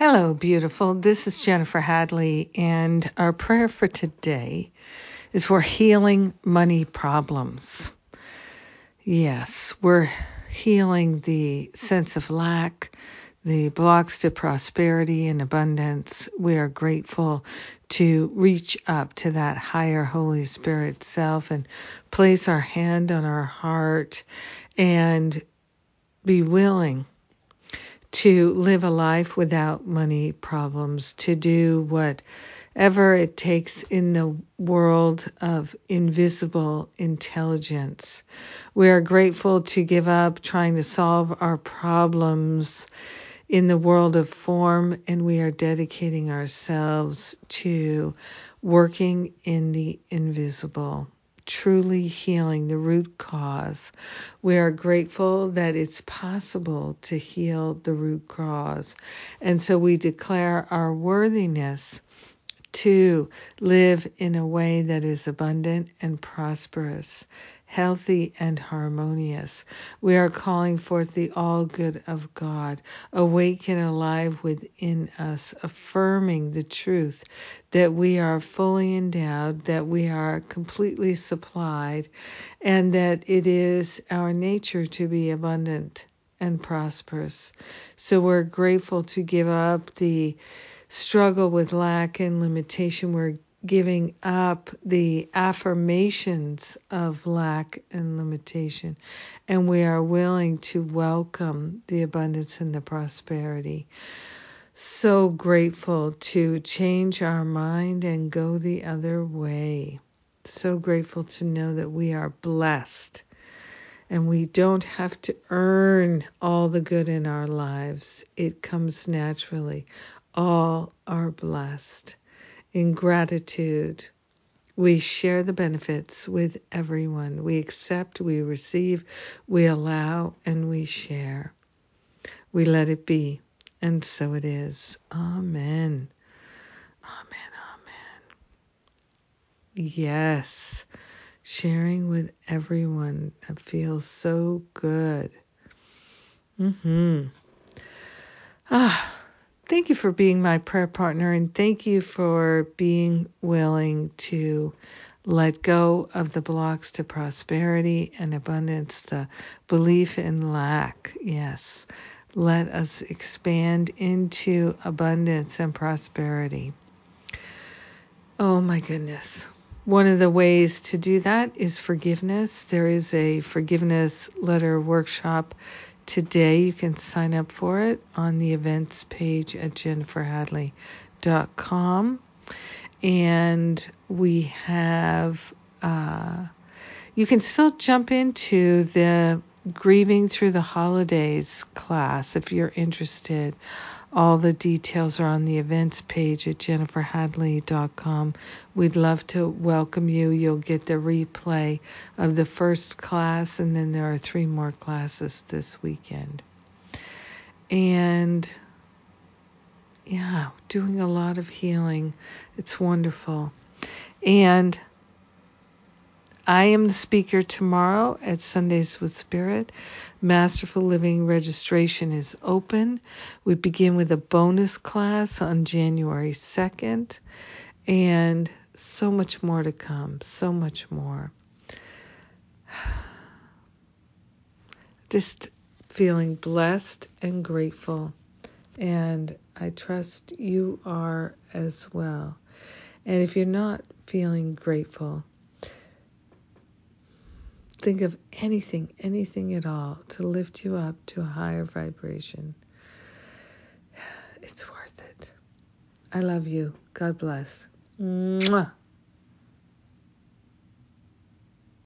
Hello, beautiful. This is Jennifer Hadley, and our prayer for today is for healing money problems. Yes, we're healing the sense of lack, the blocks to prosperity and abundance. We are grateful to reach up to that higher Holy Spirit self and place our hand on our heart and be willing to live a life without money problems, to do whatever it takes in the world of invisible intelligence. We are grateful to give up trying to solve our problems in the world of form, and we are dedicating ourselves to working in the invisible, truly healing the root cause. We are grateful that it's possible to heal the root cause. And so we declare our worthiness to live in a way that is abundant and prosperous, healthy and harmonious. We are calling forth the all good of God, awake and alive within us, affirming the truth that we are fully endowed, that we are completely supplied, and that it is our nature to be abundant and prosperous. So we're grateful to give up the struggle with lack and limitation. We're giving up the affirmations of lack and limitation, and we are willing to welcome the abundance and the prosperity. So grateful to change our mind and go the other way. So grateful to know that we are blessed and we don't have to earn all the good in our lives. It comes naturally. All are blessed. In gratitude, we share the benefits with everyone. We accept, we receive, we allow, and we share. We let it be, and so it is. Amen. Amen. Amen. Yes. Sharing with everyone. That feels so good. Thank you for being my prayer partner, and thank you for being willing to let go of the blocks to prosperity and abundance, the belief in lack. Yes, let us expand into abundance and prosperity. Oh my goodness. One of the ways to do that is forgiveness. There is a forgiveness letter workshop today. You can sign up for it on the events page at jenniferhadley.com. And we have, you can still jump into the Grieving Through the Holidays class if you're interested. All the details are on the events page at jenniferhadley.com. We'd love to welcome you. You'll get the replay of the first class, and then there are 3 more classes this weekend. And yeah, doing a lot of healing. It's wonderful. And I am the speaker tomorrow at Sundays with Spirit. Masterful Living registration is open. We begin with a bonus class on January 2nd, and so much more to come, so much more. Just feeling blessed and grateful, and I trust you are as well. And if you're not feeling grateful, think of anything at all to lift you up to a higher vibration. It's worth it. I love you. God bless. Mwah.